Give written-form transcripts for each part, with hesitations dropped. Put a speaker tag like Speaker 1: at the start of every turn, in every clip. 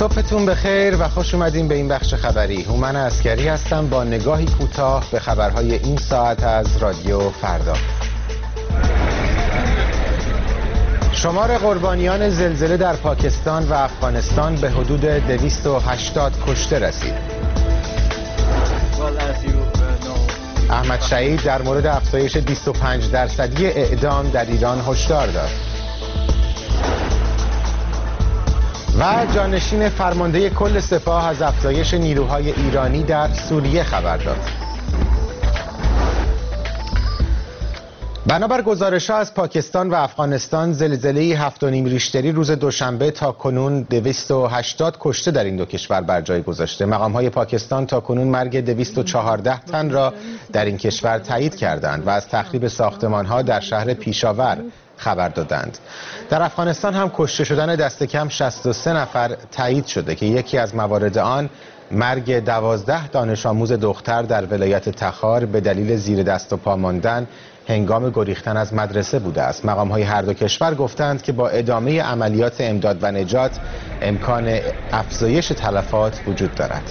Speaker 1: صبحتون بخیر و خوش اومدین به این بخش خبری. هومن عسکری هستم با نگاهی کوتاه به خبرهای این ساعت از رادیو فردا. شمار قربانیان زلزله در پاکستان و افغانستان به حدود 280 کشته رسید. احمد شهید در مورد افزایش 25% اعدام در ایران هشدار داد. و جانشین فرمانده کل سپاه از افزایش نیروهای ایرانی در سوریه خبر داد. بنابر گزارش‌ها از پاکستان و افغانستان، زلزله 7.5 ریشتری روز دوشنبه تا کنون 280 کشته در این دو کشور بر جای گذاشته. مقام‌های پاکستان تا کنون مرگ 214 تن را در این کشور تایید کردند و از تخریب ساختمان‌ها در شهر پیشاور خبر دادند. در افغانستان هم کشته شدن دست کم 63 نفر تایید شده که یکی از موارد آن مرگ 12 دانش آموز دختر در ولایت تخار به دلیل زیر دست و پا ماندن هنگام گریختن از مدرسه بوده است. مقام‌های هر دو کشور گفتند که با ادامه عملیات امداد و نجات امکان افزایش تلفات وجود دارد.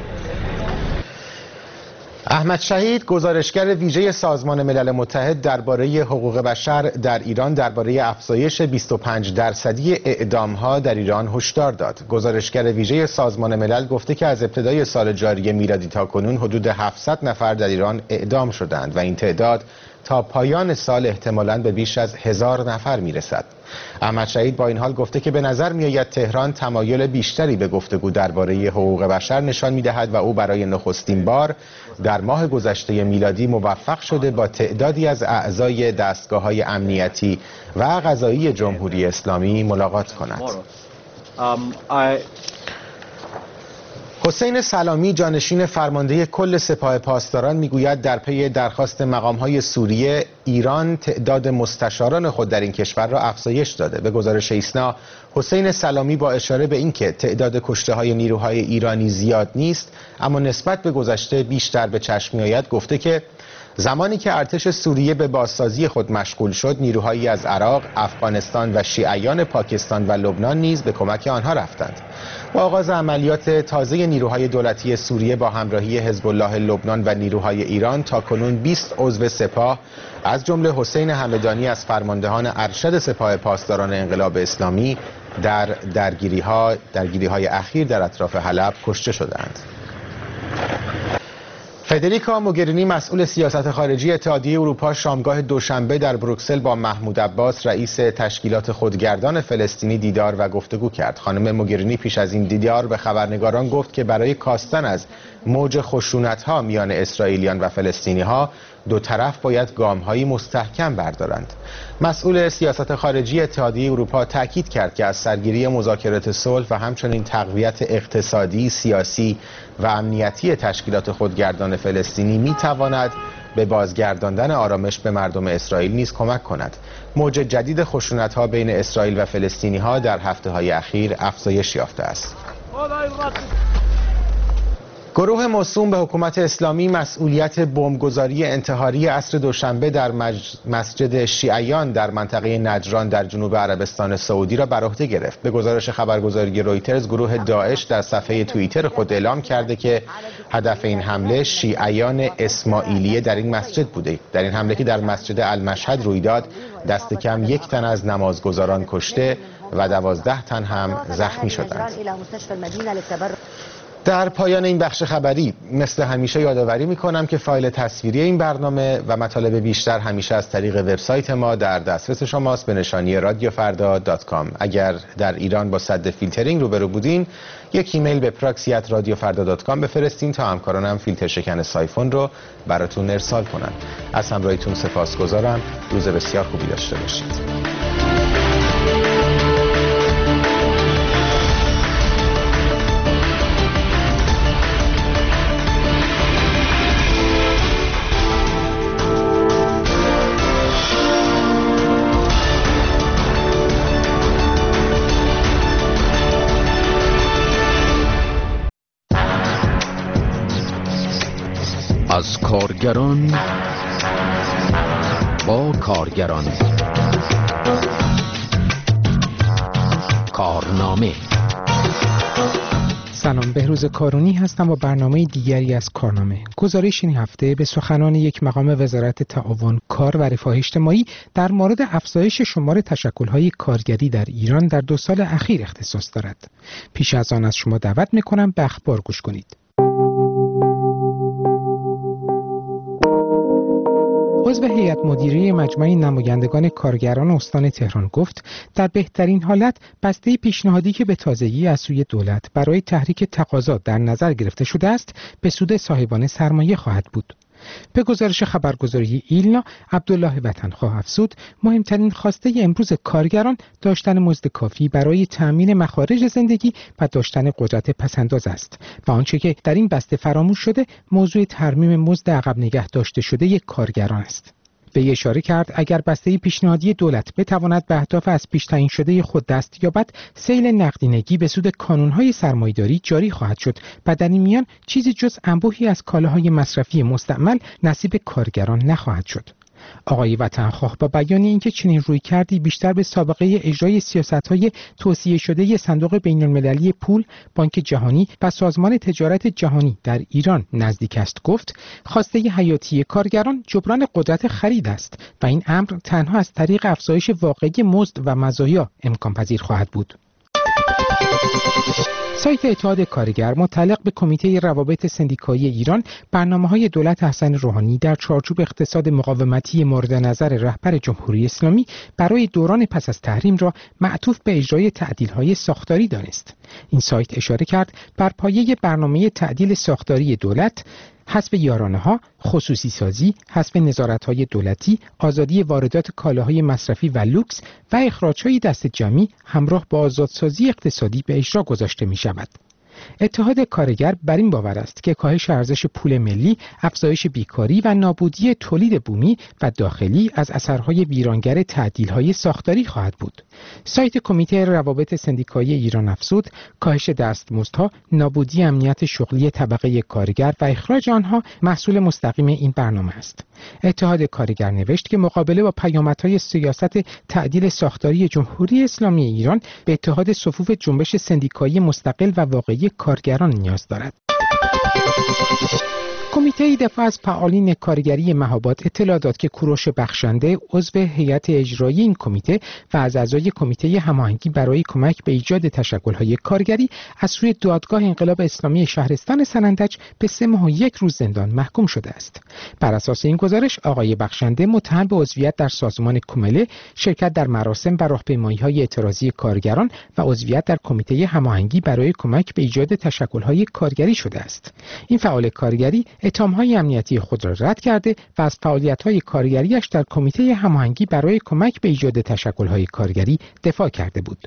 Speaker 1: احمد شهید، گزارشگر ویژه سازمان ملل متحد درباره حقوق بشر در ایران، درباره افزایش 25% اعدام‌ها در ایران هشدار داد. گزارشگر ویژه سازمان ملل گفته که از ابتدای سال جاری میلادی تا کنون حدود 700 نفر در ایران اعدام شدند و این تعداد تا پایان سال احتمالاً به بیش از 1000 نفر میرسد. احمد شهید با این حال گفته که به نظر میآید تهران تمایل بیشتری به گفتگو درباره حقوق بشر نشان میدهد و او برای نخستین بار در ماه گذشته میلادی موفق شده با تعدادی از اعضای دستگاه‌های امنیتی و قضایی جمهوری اسلامی ملاقات کند. حسین سلامی، جانشین فرمانده کل سپاه پاسداران، میگوید در پی درخواست مقام‌های سوریه، ایران تعداد مستشاران خود در این کشور را افزایش داده. به گزارش ایسنا، حسین سلامی با اشاره به اینکه تعداد کشته‌های نیروهای ایرانی زیاد نیست اما نسبت به گذشته بیشتر به چشم می‌آید، گفته که زمانی که ارتش سوریه به بازسازی خود مشغول شد، نیروهایی از عراق، افغانستان و شیعیان پاکستان و لبنان نیز به کمک آنها رفتند. با آغاز عملیات تازه نیروهای دولتی سوریه با همراهی حزب الله لبنان و نیروهای ایران، تا کنون 20 عضو سپاه از جمله حسین همدانی از فرماندهان ارشد سپاه پاسداران انقلاب اسلامی در درگیری‌های اخیر در اطراف حلب کشته شدند. فدریکا موگرینی، مسئول سیاست خارجی اتحادیه اروپا، شامگاه دوشنبه در بروکسل با محمود عباس، رئیس تشکیلات خودگردان فلسطینی، دیدار و گفتگو کرد. خانم موگرینی پیش از این دیدار به خبرنگاران گفت که برای کاستن از موج خشونت‌ها میان اسرائیلیان و فلسطینی‌ها دو طرف باید گام‌هایی مستحکم بردارند. مسئول سیاست خارجی اتحادیه اروپا تاکید کرد که از سرگیری مذاکرات صلح و همچنین تقویت اقتصادی، سیاسی و امنیتی تشکیلات خودگردان فلسطینی می‌تواند به بازگرداندن آرامش به مردم اسرائیل نیز کمک کند. موج جدید خشونت‌ها بین اسرائیل و فلسطینی‌ها در هفته‌های اخیر افزایش یافته است. گروه موسوم به حکومت اسلامی مسئولیت بمبگذاری انتحاری عصر دوشنبه در مسجد شیعیان در منطقه نجران در جنوب عربستان سعودی را بر عهده گرفت. به گزارش خبرگزاری رویترز، گروه داعش در صفحه توییتر خود اعلام کرده که هدف این حمله شیعیان اسماعیلیه در این مسجد بوده. در این حمله که در مسجد المشهد روی داد، دست کم 1 تن از نمازگزاران کشته و 12 تن هم زخمی شدند. در پایان این بخش خبری مثل همیشه یادآوری می‌کنم که فایل تصویری این برنامه و مطالب بیشتر همیشه از طریق وبسایت ما در دسترس شماست به نشانی radiofarda.com. اگر در ایران با سد فیلترینگ روبرو بودین، یک ایمیل به praxi@radiofarda.com بفرستین تا همکارانم فیلتر شکن سایفون رو براتون ارسال کنن. از همراهیتون سپاسگزارم. روز بسیار خوبی داشته باشید.
Speaker 2: از کارگران با کارگران، کارنامه
Speaker 3: سلام، بهروز کارونی هستم با برنامه دیگری از کارنامه. گزارش این هفته به سخنان یک مقام وزارت تعاون، کار و رفاه اجتماعی در مورد افزایش شمار تشکل‌های کارگری در ایران در 2 سال اخیر اختصاص دارد. پیش از آن از شما دعوت می‌کنم به اخبار گوش کنید. عضو هیئت مدیره مجمع نمایندگان کارگران استان تهران گفت در بهترین حالت بسته پیشنهادی که به تازگی از سوی دولت برای تحریک تقاضا در نظر گرفته شده است به سود صاحبان سرمایه خواهد بود. به گزارش خبرگزاری ایلنا، عبدالله وطنخواه افزود مهمترین خواسته امروز کارگران داشتن مزد کافی برای تأمین مخارج زندگی و داشتن قدرت پسنداز است و آنچه که در این بسته فراموش شده موضوع ترمیم مزد عقب نگه داشته شده یک کارگران است. به اشاره کرد اگر بسته پیشنهادی دولت بتواند به اهداف از پیش تعیین شده خود دست یابد، سیل نقدینگی به سود کانونهای سرمایه‌داری جاری خواهد شد و در این میان چیزی جز انبوهی از کالاهای مصرفی مستعمل نصیب کارگران نخواهد شد. آقای وطنخواه با بیان اینکه چنین رویکردی بیشتر به سابقه اجرای سیاست‌های توصیه شده صندوق بین‌المللی پول، بانک جهانی و سازمان تجارت جهانی در ایران نزدیک است، گفت خواسته حیاتی کارگران جبران قدرت خرید است و این امر تنها از طریق افزایش واقعی مزد و مزایا امکان پذیر خواهد بود. سایت اتحاد کارگر متعلق به کمیته روابط سندیکایی ایران برنامه‌های دولت حسن روحانی در چارچوب اقتصاد مقاومتی مورد نظر رهبر جمهوری اسلامی برای دوران پس از تحریم را معطوف به اجرای تعدیل‌های ساختاری دانست. این سایت اشاره کرد بر پایه برنامه تعدیل ساختاری دولت، حذف یارانه‌ها، خصوصی سازی، حذف نظارت‌های دولتی، آزادی واردات کالاهای مصرفی و لوکس و اخراج‌های دست جمعی همراه با آزادسازی اقتصادی به اجرا گذاشته می‌شود. اتحاد کارگر بر این باور است که کاهش ارزش پول ملی، افزایش بیکاری و نابودی تولید بومی و داخلی از اثرهای ویرانگر تعدیل‌های ساختاری خواهد بود. سایت کمیته روابط سندیکایی ایران افزود کاهش دستمزدها، نابودی امنیت شغلی طبقه کارگر و اخراج آنها محصول مستقیم این برنامه است. اتحاد کارگر نوشت که مقابله با پیامدهای سیاست تعدیل ساختاری جمهوری اسلامی ایران به اتحاد صفوف جنبش سندیکایی مستقل و واقعی کارگران نیاز دارد. کمیته دفاع از فعالین کارگری مهاباد اطلاع داد که کوروش بخشنده عضو هیئت اجرایی این کمیته و از اعضای کمیته هماهنگی برای کمک به ایجاد تشکل‌های کارگری از سوی دادگاه انقلاب اسلامی شهرستان سنندج به 3 ماه و 1 روز زندان محکوم شده است. بر اساس این گزارش آقای بخشنده متهم به عضویت در سازمان کومله، شرکت در مراسم و راهپیمایی‌های اعتراضی کارگران و عضویت در کمیته هماهنگی برای کمک به ایجاد تشکل‌های کارگری شده است. این فعال کارگری اتهام‌های امنیتی خود را رد کرده و از فعالیت‌های کارگری‌اش در کمیته هماهنگی برای کمک به ایجاد تشکل‌های کارگری دفاع کرده بود.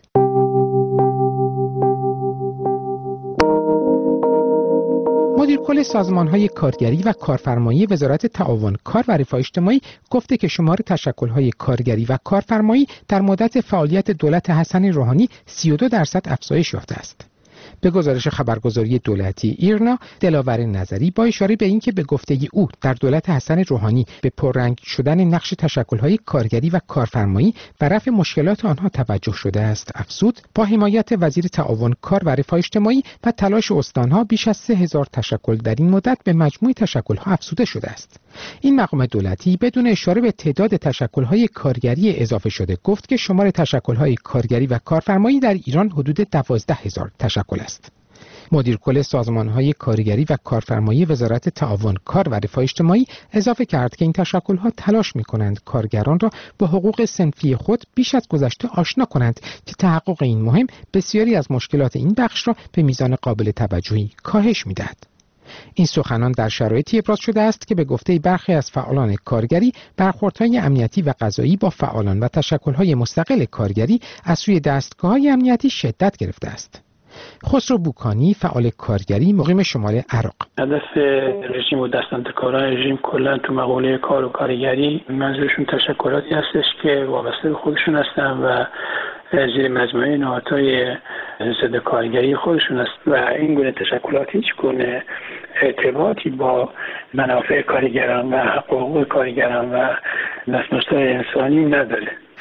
Speaker 3: مدیر کل سازمان‌های کارگری و کارفرمایی وزارت تعاون، کار و رفاه اجتماعی گفته که شمار تشکل‌های کارگری و کارفرمایی در مدت فعالیت دولت حسن روحانی 32% افزایش یافته است. به گزارش خبرگزاری دولتی ایرنا، دلاور نظری با اشاره به اینکه به گفته او در دولت حسن روحانی به پررنگ شدن نقش تشکل‌های کارگری و کارفرمایی و رفع مشکلات آنها توجه شده است، افزود با حمایت وزیر تعاون، کار و رفاه اجتماعی و تلاش استان‌ها بیش از 3000 تشکل در این مدت به مجموع تشکل‌ها افزوده شده است. این مقام دولتی بدون اشاره به تعداد تشکل‌های کارگری اضافه شده گفت که شمار تشکل‌های کارگری و کارفرمایی در ایران حدود 12000 تشکل است. مدیر کل سازمان‌های کارگری و کارفرمایی وزارت تعاون، کار و رفاه اجتماعی اضافه کرد که این تشکل‌ها تلاش می‌کنند کارگران را با حقوق صنفی خود بیش از گذشته آشنا کنند که تحقق این مهم بسیاری از مشکلات این بخش را به میزان قابل توجهی کاهش می‌دهد. این سخنان در شرایطی ابراز شده است که به گفته برخی از فعالان کارگری برخوردهای امنیتی و قضایی با فعالان و تشکل‌های مستقل کارگری از سوی دستگاه‌های امنیتی شدت گرفته است. خسرو بوکانی، فعال کارگری مقیم شمال عراق:
Speaker 4: هدف رژیم و دستاندرکاران رژیم کلا تو مقوله کار و کارگری منظورشون تشکلاتی هستش که وابسته به خودشون هستن و زیر مجموعه نهادهای ضد کارگری خودشون است و این گونه تشکلات هیچ گونه ارتباطی با منافع کارگران و حقوق کارگران و دستمزدهای انسانی نداره.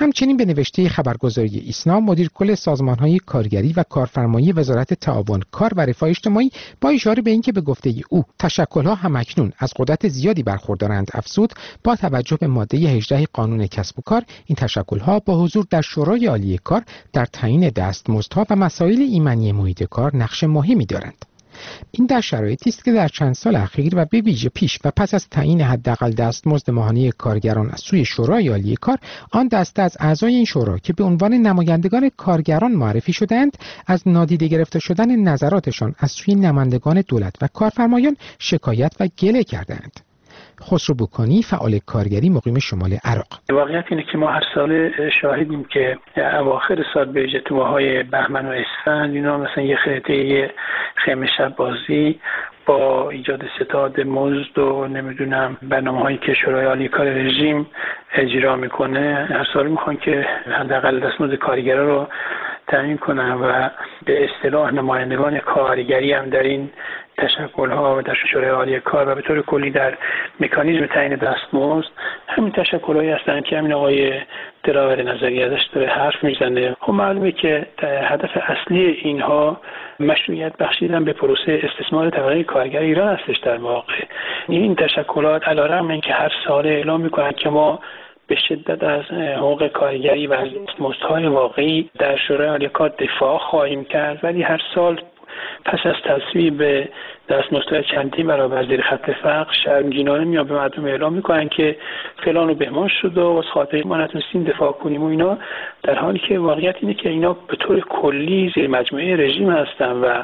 Speaker 3: همچنین به نوشته خبرگزاری ایسنا، مدیر کل سازمان‌های کارگری و کارفرمایی وزارت تعاون کار و رفاه اجتماعی با اشاره به اینکه به گفته او تشکل‌ها همکنون از قدرت زیادی برخوردارند افزود، با توجه به ماده 18 قانون کسب و کار، این تشکل‌ها با حضور در شورای عالی کار در تعیین دستمزدها و مسائل ایمنی محیط کار نقش مهمی دارند. این در شرایطی است که در چند سال اخیر و به ویژه پیش و پس از تعیین حداقل دستمزد ماهانه کارگران از سوی شورای عالی کار، آن دسته از اعضای این شورا که به عنوان نمایندگان کارگران معرفی شدند، از نادیده گرفته شدن نظراتشان از سوی نمایندگان دولت و کارفرمایان شکایت و گله کردند. خسرو بوکانی، فعال کارگری مقیم شمال عراق:
Speaker 4: واقعیت اینه که ما هر سال شاهدیم که اواخر سال به ویژه تو ماهای بهمن و اسفند اینا مثلا یه خطه خیمه شب بازی با ایجاد ستاد مزد و نمیدونم برنامه‌هایی که شورای عالی کار رژیم اجرا میکنه، هر سال میخوان که حداقل دستمزد کارگرا رو تعیین کنن و به اصطلاح نمایندگان کارگری هم در این تشکل‌ها و در شورای عالی کار و به طور کلی در مکانیزم تعیین دستمزد همین تشکل‌هایی هستند که همین آقای دلاور نظری ازش داره حرف میزنه. خب معلومه که هدف اصلی اینها مشروعیت بخشیدن به پروسه استثمار طبقه کارگر ایران هستش. در واقع این تشکلات علیرغم اینکه هر سال اعلام میکنن که ما به شدت از حقوق کارگری و از دستمزدهای واقعی در شورای عالی کار دفاع خواهیم کرد، ولی هر سال پس از تصویب دستمزدهای چندین برابر زیر خط فقر شرمگینانه میان به مردم اعلام میکنن که فلان و بهمان شد و از خاطر ما نتونستیم دفاع کنیم و اینا، در حالی که واقعیت اینه که اینا به طور کلی زیر مجموعه رژیم هستن و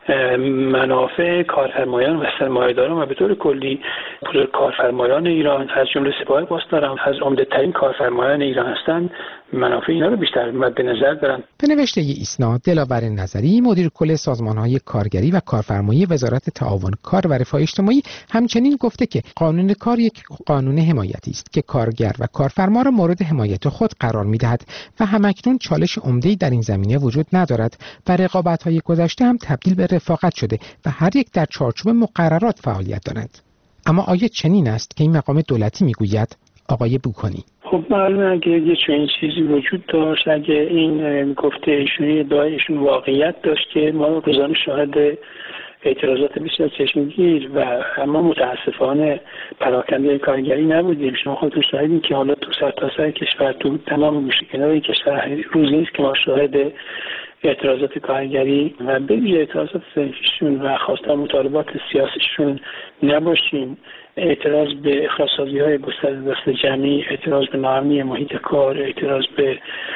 Speaker 4: منافع کارفرمایان و سرمایه‌داران و به طور کلی کارفرمایان ایران از جمله سپاه پاسداران از عمده‌ترین کارفرمایان ایران هستند، منافع اینا رو بیشتر مد نظر دارن.
Speaker 3: به نوشته ایسنا، دلاور نظری، مدیر کل سازمان‌های کارگری و کارفرمایی وزارت تعاون کار و رفاه اجتماعی، همچنین گفته که قانون کار یک قانون حمایتی است که کارگر و کارفرما را مورد حمایت خود قرار می‌دهد و همکنون چالش عمده‌ای در این زمینه وجود ندارد و رقابت‌های گذشته هم تبدیل به رفاقت شده و هر یک در چارچوب مقررات فعالیت دارند. اما آیا چنین است که این مقام دولتی میگوید؟ آقای بوکانی:
Speaker 4: خب معلومه اگه یه چنین چیزی وجود داشت، اگه این گفته ایشون ادعای ایشون واقعیت داشت که ما روزانه شاهد اعتراضات بیشتر چشمگیر و اما متاسفانه پراکنده کارگری نبودیم. شما خودتون شاهدین که حالا تو سرتاسر کشور، تو تمام گوشه‌کنار کشور روزی نیست که ما شاهد اعتراضات کارگری و به ویژه اعتراضات صنفیشون و خواستار مطالبات سیاسیشون نباشیم. اعتراض به اخراج‌سازی‌های گسترده دست جمعی، اعتراض به ناامنی محیط کار، اعتراض به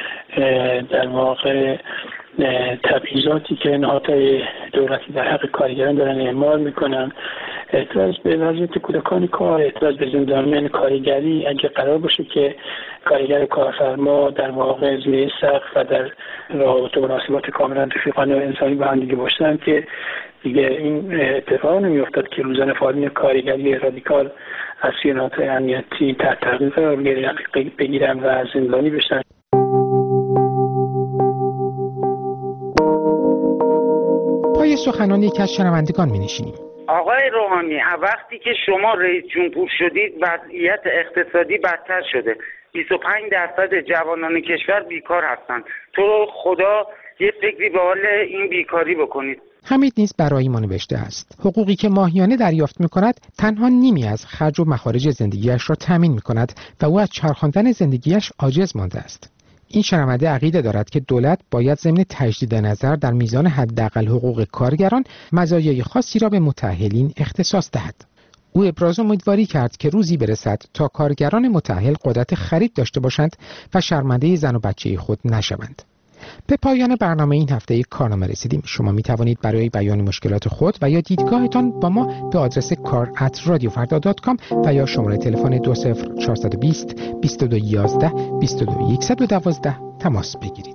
Speaker 4: در واقع تبعیضاتی که نهادهای دولتی در حق کارگران دارن اعمال میکنن، اعتراض به وضعیت کودکان کار، اعتراض به زندانیان کارگری. اگه قرار باشه که کارگر کارفرما در واقع زیر سقف و در روابط و مناسبات کاملا رفیقانه و انسانی با هم دیگه باشن، که دیگه این اتفاق نمیافتاد که روزانه فعالین کارگری رادیکال از سوی نهادهای امنیتی تحت تعقیب قرار بگیرن و زندانی بشن.
Speaker 3: پای سخنان یکی از شنوندگان می‌نشینیم.
Speaker 5: آقای روحانی، وقتی که شما رئیس جمهور شدید وضعیت اقتصادی بدتر شده. 25% جوانان کشور بیکار هستند. تو خدا یه فکری به حال این بیکاری بکنید.
Speaker 3: حمید نیز برای ما نوشته است: حقوقی که ماهیانه دریافت می‌کند تنها نیمی از خرج و مخارج زندگیش را تامین می‌کند و او از چرخاندن زندگیش عاجز مانده است. این شنونده عقیده دارد که دولت باید ضمن تجدید نظر در میزان حداقل حقوق کارگران مزایای خاصی را به متأهلین اختصاص دهد. او ابراز امیدواری کرد که روزی برسد تا کارگران متأهل قدرت خرید داشته باشند و شرمنده زن و بچه خود نشوند. به پایان برنامه این هفته کارنامه رسیدیم. شما می توانید برای بیان مشکلات خود و یا دیدگاهتان با ما به آدرس kar@radiofarda.com و یا شماره تلفن 20420 2211 22112 تماس بگیرید.